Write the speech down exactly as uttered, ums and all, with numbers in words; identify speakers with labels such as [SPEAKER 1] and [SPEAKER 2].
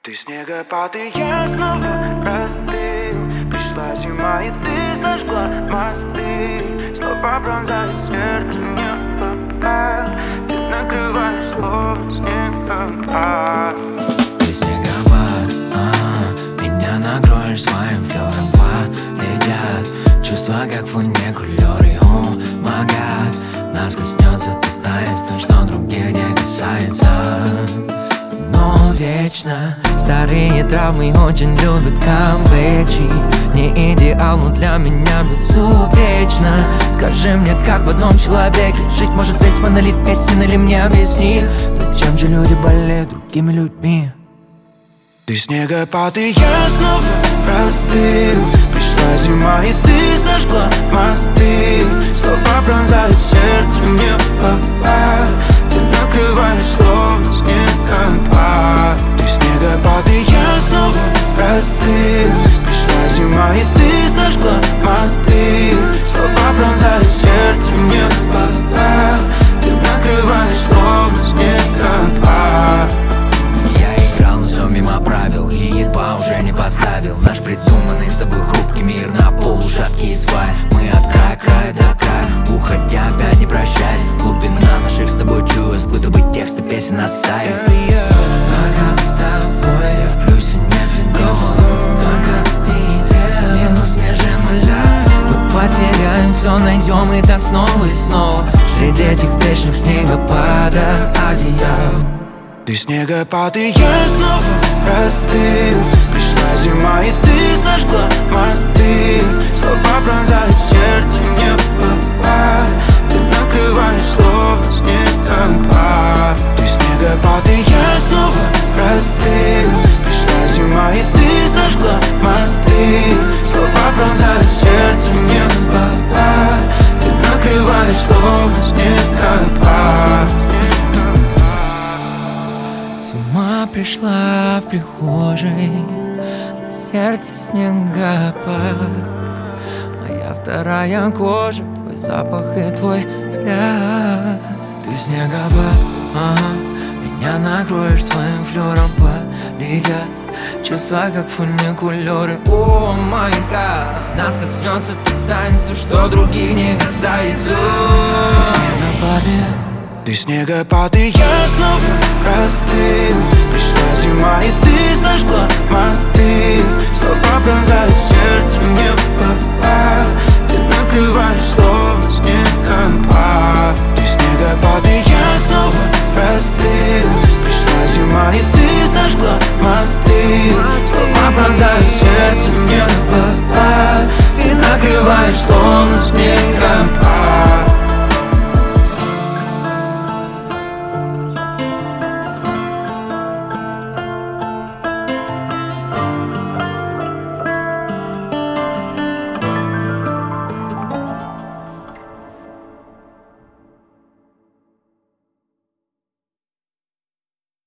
[SPEAKER 1] Ты снегопад, и я снова простыл. Пришла зима, и ты сожгла мосты. Слова пронзают сердце мне попад. Ты накрываешь словно снегопад.
[SPEAKER 2] Ты снегопад, а-а, меня накроешь своим флёром. Полетят чувства, как фуникулёры. О май гад, нас коснется тот таинство, что других не касается. Но вечно старые травмы очень любят камбэчи. Не идеал, но для меня безупречно. Скажи мне, как в одном человеке жить может весь монолит песен, или мне объясни, зачем же люди болеют другими людьми?
[SPEAKER 1] Ты снегопад, и я снова простыл. Пришла зима, и ты сожгла мосты. Слова пронзают сердце мне попад. Ты накрываешь словно снегопад. Ты снегопад, и я снова простыл. Пришла зима, и ты сожгла мосты. Слова пронзают сердце мне попад. Ты накрываешь словно снегопад.
[SPEAKER 2] Мимо правил и едва уже не поставил наш придуманный с тобой хрупкий мир на полушаткие сваи. Мы от края края до края, уходя опять не прощаясь. Глубина наших с тобой чувств, будто бы тексты песен на сайте. Только с тобой я в плюсе не фигово. Только ты минус ниже нуля. Мы потеряем все, найдем и так снова и снова среди этих вечных снегопадов одеял.
[SPEAKER 1] Ты снегопад, и я снова простыл. Пришла зима, и ты сожгла мосты. Слова пронзают сердце мне попад. Ты накрываешь словно снегопад. Ты снегопад, и я снова простыл. Пришла зима, и ты сожгла мосты. Слова пронзают сердце мне попад. Ты накрываешь словно снегопад.
[SPEAKER 2] Зима пришла в прихожей, на сердце снегопад. Моя вторая кожа, твой запах и твой взгляд. Ты снегопад, ага, меня накроешь своим флёром. Полетят чувства, как фуникулёры. О май гад, нас коснется то таинство, что других не касается. Ты снегопад,
[SPEAKER 1] Ты снегопад, и я снова простыл. Пришла зима, и ты сожгла мосты. Слова пронзают сердце мне попад. Ты накрываешь словно снегопад. Ты снегопад, и я снова простыл. Пришла зима, и ты сожгла мосты. Слова пронзают сердце мне попад. Ты накрываешь словно снегопад.